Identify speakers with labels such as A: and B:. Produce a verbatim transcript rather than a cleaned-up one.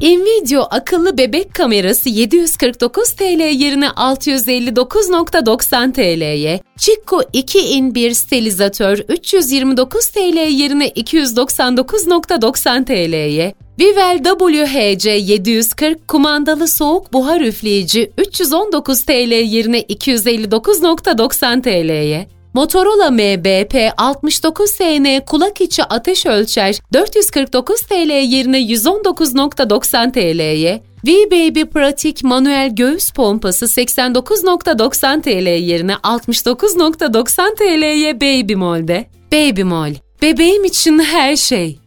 A: InVideo akıllı bebek kamerası yedi yüz kırk dokuz TL yerine altı yüz elli dokuz virgül doksan TL'ye, Chico iki in bir stilizatör üç yüz yirmi dokuz TL yerine iki yüz doksan dokuz virgül doksan TL'ye, Vivel W H C yedi yüz kırk kumandalı soğuk buhar üfleyici üç yüz on dokuz TL yerine iki yüz elli dokuz virgül doksan TL'ye, Motorola M B P altmış dokuz S N kulak içi ateş ölçer dört yüz kırk dokuz TL yerine yüz on dokuz virgül doksan TL'ye, V-Baby pratik manuel göğüs pompası seksen dokuz virgül doksan TL yerine altmış dokuz virgül doksan TL'ye Babymol'de. Babymol, bebeğim için her şey.